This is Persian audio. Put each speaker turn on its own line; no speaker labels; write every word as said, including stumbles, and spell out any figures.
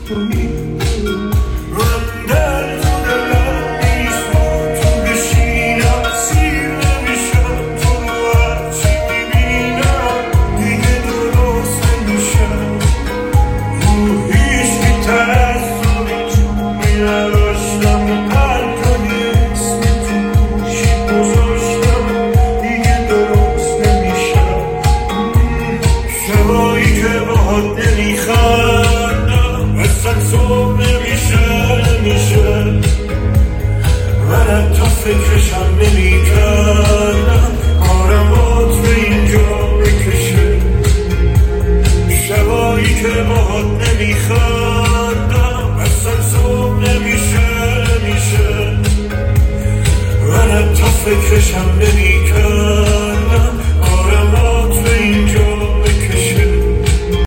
من در تو دلم نیست تو بشینم سیر نمیشم تو رو هرچی میبینم دیگه درست نمیشم رو هیچکی ترسونی چونی نداشتم و قلب کنی اسم تو گوشی گذاشتم دیگه درست نمیشم شبایی که باهات نمیخندم اصلا صبح نمیشه نمیشه من حتی فکرشم نمیکردم کارم بات به اینجا بکشه شبایی که باهات نمیخندم اصلا صبح نمیشه نمیشه من حتی فکرشم نمیکردم